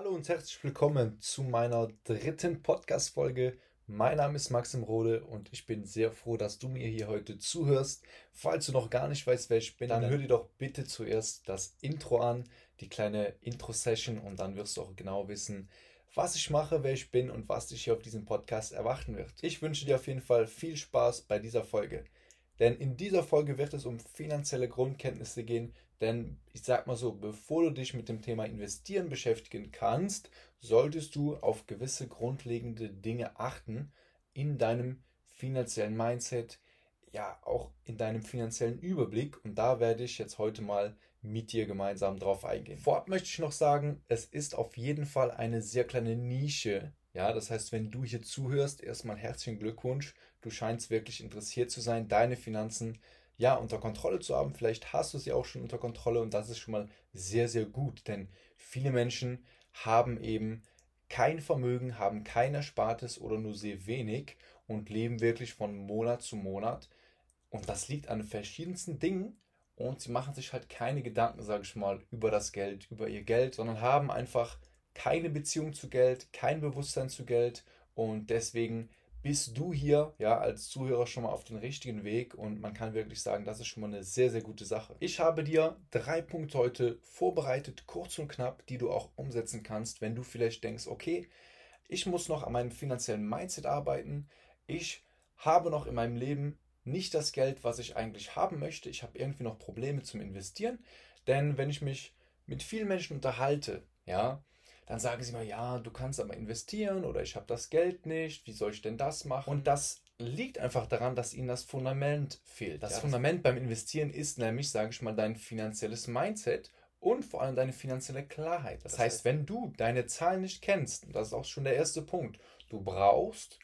Hallo und herzlich willkommen zu meiner dritten Podcast-Folge. Mein Name ist Maxim Rode und ich bin sehr froh, dass du mir hier heute zuhörst. Falls du noch gar nicht weißt, wer ich bin, dann hör dir doch bitte zuerst das Intro an, die kleine Intro-Session, und dann wirst du auch genau wissen, was ich mache, wer ich bin und was dich hier auf diesem Podcast erwarten wird. Ich wünsche dir auf jeden Fall viel Spaß bei dieser Folge. Denn in dieser Folge wird es um finanzielle Grundkenntnisse gehen. Denn ich sag mal so, bevor du dich mit dem Thema Investieren beschäftigen kannst, solltest du auf gewisse grundlegende Dinge achten in deinem finanziellen Mindset, ja auch in deinem finanziellen Überblick. Und da werde ich jetzt heute mal mit dir gemeinsam drauf eingehen. Vorab möchte ich noch sagen, es ist auf jeden Fall eine sehr kleine Nische. Ja, das heißt, wenn du hier zuhörst, erstmal herzlichen Glückwunsch. Du scheinst wirklich interessiert zu sein, deine Finanzen ja unter Kontrolle zu haben. Vielleicht hast du sie auch schon unter Kontrolle, und das ist schon mal sehr, sehr gut, denn viele Menschen haben eben kein Vermögen, haben kein Erspartes oder nur sehr wenig und leben wirklich von Monat zu Monat. Und das liegt an verschiedensten Dingen, und sie machen sich halt keine Gedanken, sage ich mal, über das Geld, über ihr Geld, sondern haben einfach keine Beziehung zu Geld, kein Bewusstsein zu Geld, und deswegen bist du hier ja als Zuhörer schon mal auf den richtigen Weg, und man kann wirklich sagen, das ist schon mal eine sehr, sehr gute Sache. Ich habe dir 3 Punkte heute vorbereitet, kurz und knapp, die du auch umsetzen kannst, wenn du vielleicht denkst, okay, ich muss noch an meinem finanziellen Mindset arbeiten, ich habe noch in meinem Leben nicht das Geld, was ich eigentlich haben möchte, ich habe irgendwie noch Probleme zum Investieren, denn wenn ich mich mit vielen Menschen unterhalte, ja, dann sagen sie mal, ja, du kannst aber investieren oder ich habe das Geld nicht, wie soll ich denn das machen? Und das liegt einfach daran, dass ihnen das Fundament fehlt. Das Fundament beim Investieren ist nämlich, sage ich mal, dein finanzielles Mindset und vor allem deine finanzielle Klarheit. Das heißt, wenn du deine Zahlen nicht kennst, und das ist auch schon der erste Punkt, du brauchst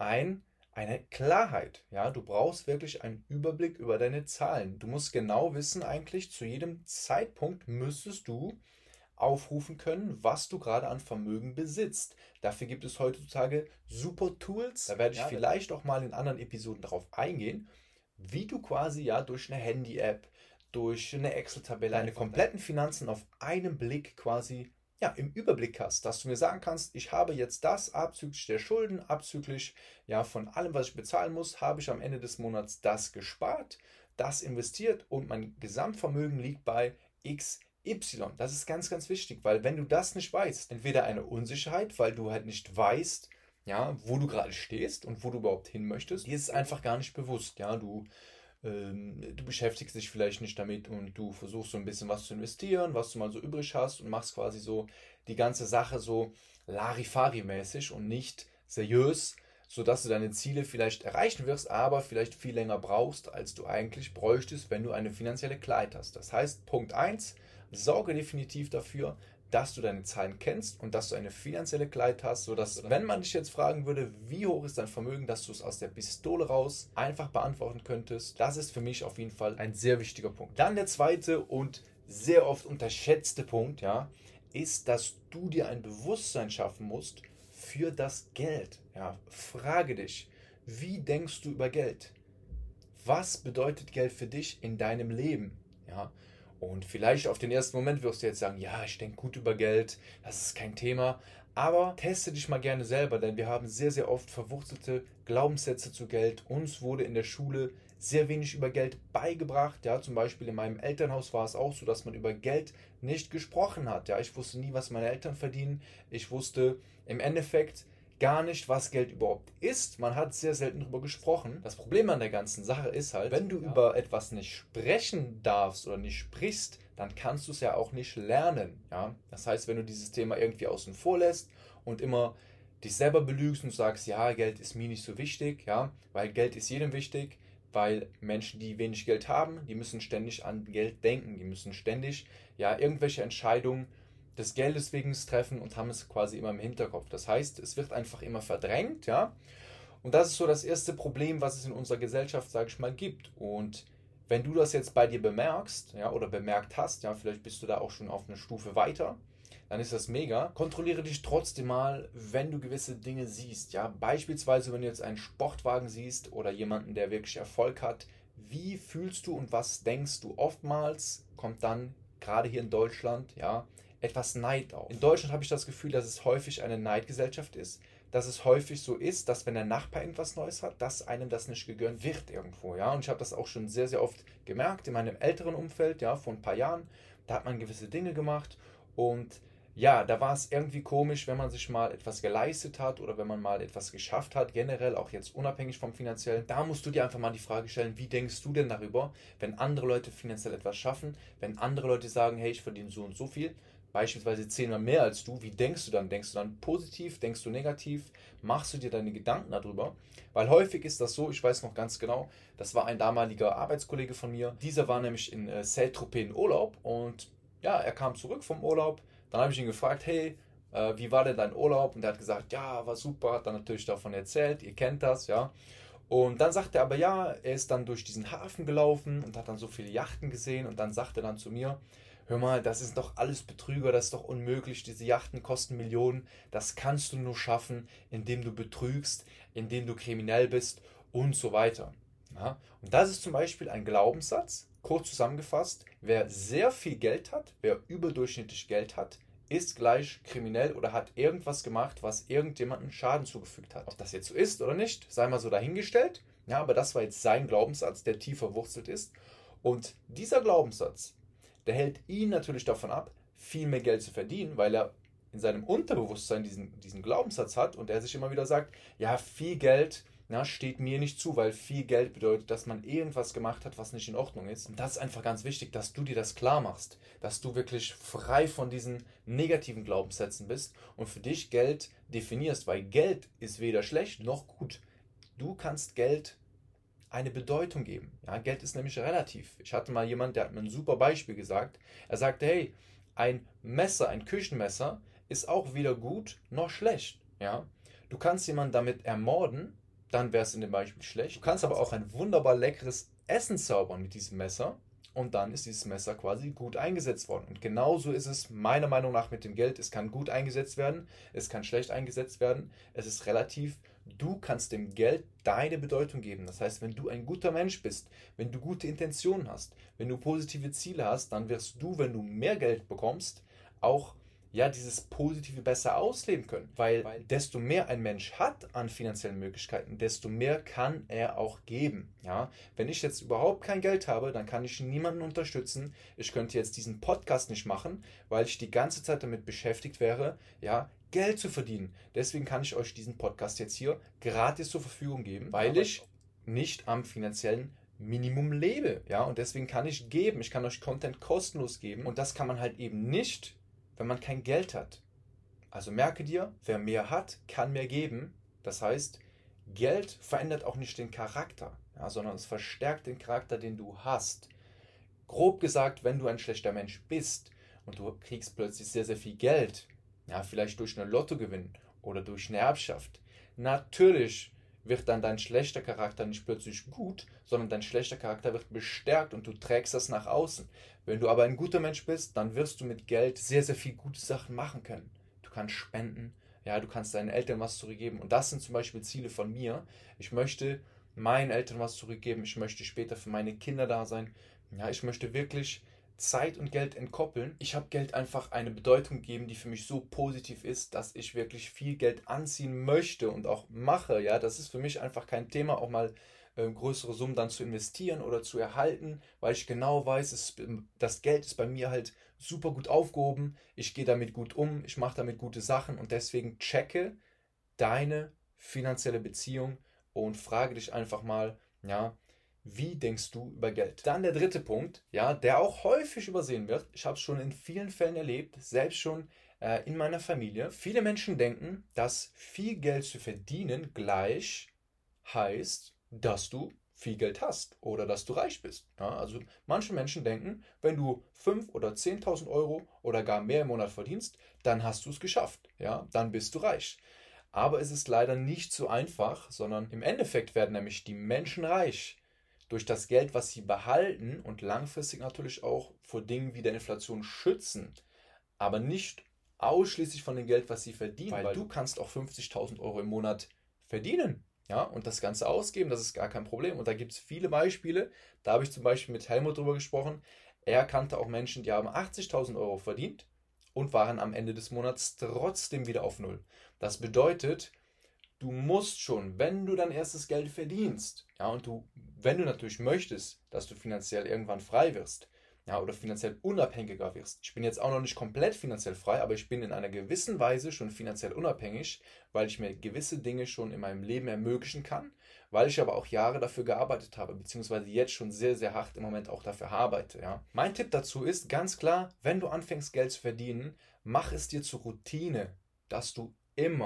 eine Klarheit. Ja, du brauchst wirklich einen Überblick über deine Zahlen. Du musst genau wissen, eigentlich zu jedem Zeitpunkt müsstest du aufrufen können, was du gerade an Vermögen besitzt. Dafür gibt es heutzutage super Tools. Da werde ich vielleicht auch mal in anderen Episoden darauf eingehen, wie du quasi ja durch eine Handy-App, durch eine Excel-Tabelle deine kompletten Finanzen auf einen Blick quasi ja, im Überblick hast, dass du mir sagen kannst, ich habe jetzt das abzüglich der Schulden, abzüglich ja von allem, was ich bezahlen muss, habe ich am Ende des Monats das gespart, das investiert, und mein Gesamtvermögen liegt bei XY. Das ist ganz, ganz wichtig, weil wenn du das nicht weißt, entweder eine Unsicherheit, weil du halt nicht weißt, ja, wo du gerade stehst und wo du überhaupt hin möchtest, dir ist es einfach gar nicht bewusst, ja, du beschäftigst dich vielleicht nicht damit und du versuchst so ein bisschen was zu investieren, was du mal so übrig hast, und machst quasi so die ganze Sache so Larifari-mäßig und nicht seriös, sodass du deine Ziele vielleicht erreichen wirst, aber vielleicht viel länger brauchst, als du eigentlich bräuchtest, wenn du eine finanzielle Klarheit hast. Das heißt, Punkt eins: sorge definitiv dafür, dass du deine Zahlen kennst und dass du eine finanzielle Klarheit hast, sodass, wenn man dich jetzt fragen würde, wie hoch ist dein Vermögen, dass du es aus der Pistole raus einfach beantworten könntest. Das ist für mich auf jeden Fall ein sehr wichtiger Punkt. Dann der zweite und sehr oft unterschätzte Punkt, ja, ist, dass du dir ein Bewusstsein schaffen musst für das Geld. Ja, frage dich, wie denkst du über Geld? Was bedeutet Geld für dich in deinem Leben? Ja, und vielleicht auf den ersten Moment wirst du jetzt sagen, ja, ich denke gut über Geld, das ist kein Thema. Aber teste dich mal gerne selber, denn wir haben sehr, sehr oft verwurzelte Glaubenssätze zu Geld. Uns wurde in der Schule sehr wenig über Geld beigebracht. Ja, zum Beispiel in meinem Elternhaus war es auch so, dass man über Geld nicht gesprochen hat. Ja, ich wusste nie, was meine Eltern verdienen. Ich wusste im Endeffekt gar nicht, was Geld überhaupt ist. Man hat sehr selten darüber gesprochen. Das Problem an der ganzen Sache ist halt, wenn du über etwas nicht sprechen darfst oder nicht sprichst, dann kannst du es ja auch nicht lernen. Ja? Das heißt, wenn du dieses Thema irgendwie außen vor lässt und immer dich selber belügst und sagst, ja, Geld ist mir nicht so wichtig, ja, weil Geld ist jedem wichtig, weil Menschen, die wenig Geld haben, die müssen ständig an Geld denken, die müssen ständig ja irgendwelche Entscheidungen des Geldes wegen treffen und haben es quasi immer im Hinterkopf. Das heißt, es wird einfach immer verdrängt, ja. Und das ist so das erste Problem, was es in unserer Gesellschaft, sage ich mal, gibt. Und wenn du das jetzt bei dir bemerkst, ja, oder bemerkt hast, ja, vielleicht bist du da auch schon auf eine Stufe weiter, dann ist das mega. Kontrolliere dich trotzdem mal, wenn du gewisse Dinge siehst, ja. Beispielsweise, wenn du jetzt einen Sportwagen siehst oder jemanden, der wirklich Erfolg hat, wie fühlst du und was denkst du? Oftmals kommt dann, gerade hier in Deutschland, ja, etwas Neid auf. In Deutschland habe ich das Gefühl, dass es häufig eine Neidgesellschaft ist, dass es häufig so ist, dass wenn der Nachbar irgendwas Neues hat, dass einem das nicht gegönnt wird irgendwo, ja. Und ich habe das auch schon sehr, sehr oft gemerkt in meinem älteren Umfeld, ja, vor ein paar Jahren. Da hat man gewisse Dinge gemacht und ja, da war es irgendwie komisch, wenn man sich mal etwas geleistet hat oder wenn man mal etwas geschafft hat, generell auch jetzt unabhängig vom Finanziellen. Da musst du dir einfach mal die Frage stellen, wie denkst du denn darüber, wenn andere Leute finanziell etwas schaffen, wenn andere Leute sagen, hey, ich verdiene so und so viel, beispielsweise 10-mal mehr als du, wie denkst du dann? Denkst du dann positiv, denkst du negativ, machst du dir deine Gedanken darüber? Weil häufig ist das so, ich weiß noch ganz genau, das war ein damaliger Arbeitskollege von mir, dieser war nämlich in Saint-Tropez in Urlaub und ja, er kam zurück vom Urlaub. Dann habe ich ihn gefragt, hey, wie war denn dein Urlaub? Und er hat gesagt, ja, war super, hat dann natürlich davon erzählt, ihr kennt das, ja. Und dann sagte er aber, ja, er ist dann durch diesen Hafen gelaufen und hat dann so viele Yachten gesehen und dann sagte er dann zu mir, hör mal, das ist doch alles Betrüger, das ist doch unmöglich, diese Yachten kosten Millionen, das kannst du nur schaffen, indem du betrügst, indem du kriminell bist und so weiter. Ja? Und das ist zum Beispiel ein Glaubenssatz, kurz zusammengefasst, wer sehr viel Geld hat, wer überdurchschnittlich Geld hat, ist gleich kriminell oder hat irgendwas gemacht, was irgendjemandem Schaden zugefügt hat. Ob das jetzt so ist oder nicht, sei mal so dahingestellt. Ja, aber das war jetzt sein Glaubenssatz, der tief verwurzelt ist. Und dieser Glaubenssatz, der hält ihn natürlich davon ab, viel mehr Geld zu verdienen, weil er in seinem Unterbewusstsein diesen Glaubenssatz hat und er sich immer wieder sagt, ja, viel Geld, ja, steht mir nicht zu, weil viel Geld bedeutet, dass man irgendwas gemacht hat, was nicht in Ordnung ist. Und das ist einfach ganz wichtig, dass du dir das klar machst, dass du wirklich frei von diesen negativen Glaubenssätzen bist und für dich Geld definierst, weil Geld ist weder schlecht noch gut. Du kannst Geld eine Bedeutung geben. Ja, Geld ist nämlich relativ. Ich hatte mal jemanden, der hat mir ein super Beispiel gesagt. Er sagte, hey, ein Messer, ein Küchenmesser ist auch weder gut noch schlecht. Ja? Du kannst jemanden damit ermorden, dann wäre es in dem Beispiel schlecht. Du kannst aber auch ein wunderbar leckeres Essen zaubern mit diesem Messer und dann ist dieses Messer quasi gut eingesetzt worden. Und genauso ist es meiner Meinung nach mit dem Geld. Es kann gut eingesetzt werden, es kann schlecht eingesetzt werden. Es ist relativ. Du kannst dem Geld deine Bedeutung geben. Das heißt, wenn du ein guter Mensch bist, wenn du gute Intentionen hast, wenn du positive Ziele hast, dann wirst du, wenn du mehr Geld bekommst, auch ja, dieses Positive besser ausleben können. Weil desto mehr ein Mensch hat an finanziellen Möglichkeiten, desto mehr kann er auch geben. Ja? Wenn ich jetzt überhaupt kein Geld habe, dann kann ich niemanden unterstützen. Ich könnte jetzt diesen Podcast nicht machen, weil ich die ganze Zeit damit beschäftigt wäre, ja, Geld zu verdienen. Deswegen kann ich euch diesen Podcast jetzt hier gratis zur Verfügung geben, weil ich nicht am finanziellen Minimum lebe. Ja? Und deswegen kann ich geben. Ich kann euch Content kostenlos geben. Und das kann man halt eben nicht, wenn man kein Geld hat. Also merke dir, wer mehr hat, kann mehr geben. Das heißt, Geld verändert auch nicht den Charakter, ja, sondern es verstärkt den Charakter, den du hast. Grob gesagt, wenn du ein schlechter Mensch bist und du kriegst plötzlich sehr, sehr viel Geld, ja, vielleicht durch einen Lottogewinn oder durch eine Erbschaft, natürlich wird dann dein schlechter Charakter nicht plötzlich gut, sondern dein schlechter Charakter wird bestärkt und du trägst das nach außen. Wenn du aber ein guter Mensch bist, dann wirst du mit Geld sehr, sehr viel gute Sachen machen können. Du kannst spenden, ja, du kannst deinen Eltern was zurückgeben und das sind zum Beispiel Ziele von mir. Ich möchte meinen Eltern was zurückgeben, ich möchte später für meine Kinder da sein, ja, ich möchte wirklich Zeit und Geld entkoppeln. Ich habe Geld einfach eine Bedeutung gegeben, die für mich so positiv ist, dass ich wirklich viel Geld anziehen möchte und auch mache. Ja, das ist für mich einfach kein Thema, auch mal größere Summen dann zu investieren oder zu erhalten, weil ich genau weiß, das Geld ist bei mir halt super gut aufgehoben. Ich gehe damit gut um, ich mache damit gute Sachen und deswegen checke deine finanzielle Beziehung und frage dich einfach mal, ja, wie denkst du über Geld? Dann der dritte Punkt, ja, der auch häufig übersehen wird. Ich habe es schon in vielen Fällen erlebt, selbst schon in meiner Familie. Viele Menschen denken, dass viel Geld zu verdienen gleich heißt, dass du viel Geld hast oder dass du reich bist. Ja, also manche Menschen denken, wenn du 5.000 oder 10.000 Euro oder gar mehr im Monat verdienst, dann hast du es geschafft. Ja, dann bist du reich. Aber es ist leider nicht so einfach, sondern im Endeffekt werden nämlich die Menschen reich durch das Geld, was sie behalten und langfristig natürlich auch vor Dingen wie der Inflation schützen, aber nicht ausschließlich von dem Geld, was sie verdienen, weil du kannst auch 50.000 Euro im Monat verdienen, ja, und das Ganze ausgeben, das ist gar kein Problem. Und da gibt es viele Beispiele, da habe ich zum Beispiel mit Helmut drüber gesprochen, er kannte auch Menschen, die haben 80.000 Euro verdient und waren am Ende des Monats trotzdem wieder auf Null. Das bedeutet, du musst schon, wenn du dein erstes Geld verdienst, ja, und wenn du natürlich möchtest, dass du finanziell irgendwann frei wirst, ja, oder finanziell unabhängiger wirst. Ich bin jetzt auch noch nicht komplett finanziell frei, aber ich bin in einer gewissen Weise schon finanziell unabhängig, weil ich mir gewisse Dinge schon in meinem Leben ermöglichen kann, weil ich aber auch Jahre dafür gearbeitet habe, beziehungsweise jetzt schon sehr, sehr hart im Moment auch dafür arbeite. Ja. Mein Tipp dazu ist ganz klar, wenn du anfängst Geld zu verdienen, mach es dir zur Routine, dass du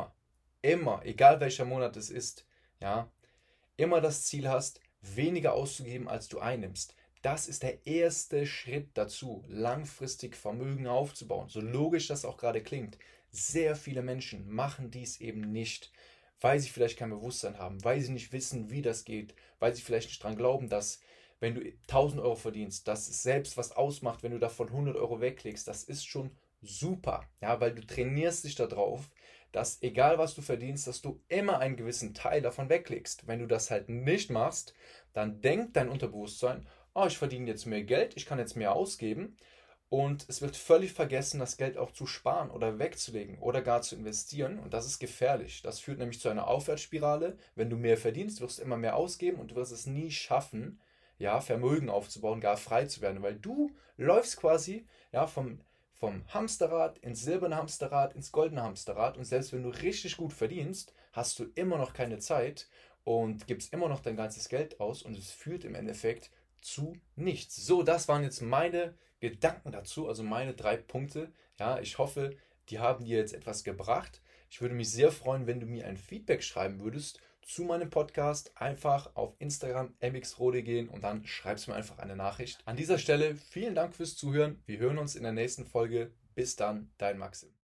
immer, egal welcher Monat es ist, ja, immer das Ziel hast, weniger auszugeben, als du einnimmst. Das ist der erste Schritt dazu, langfristig Vermögen aufzubauen. So logisch das auch gerade klingt. Sehr viele Menschen machen dies eben nicht, weil sie vielleicht kein Bewusstsein haben, weil sie nicht wissen, wie das geht, weil sie vielleicht nicht daran glauben, dass wenn du 1.000 Euro verdienst, dass es selbst was ausmacht, wenn du davon 100 Euro weglegst. Das ist schon super, ja, weil du trainierst dich darauf, dass egal was du verdienst, dass du immer einen gewissen Teil davon weglegst. Wenn du das halt nicht machst, dann denkt dein Unterbewusstsein, oh, ich verdiene jetzt mehr Geld, ich kann jetzt mehr ausgeben und es wird völlig vergessen, das Geld auch zu sparen oder wegzulegen oder gar zu investieren und das ist gefährlich. Das führt nämlich zu einer Aufwärtsspirale. Wenn du mehr verdienst, wirst du immer mehr ausgeben und du wirst es nie schaffen, ja, Vermögen aufzubauen, gar frei zu werden, weil du läufst quasi, ja, vom Hamsterrad ins silberne Hamsterrad, ins goldene Hamsterrad und selbst wenn du richtig gut verdienst, hast du immer noch keine Zeit und gibst immer noch dein ganzes Geld aus und es führt im Endeffekt zu nichts. So, das waren jetzt meine Gedanken dazu, also meine 3 Punkte. Ja, ich hoffe, die haben dir jetzt etwas gebracht. Ich würde mich sehr freuen, wenn du mir ein Feedback schreiben würdest zu meinem Podcast. Einfach auf Instagram mxrode gehen und dann schreibst du mir einfach eine Nachricht. An dieser Stelle vielen Dank fürs Zuhören. Wir hören uns in der nächsten Folge. Bis dann, dein Maxim.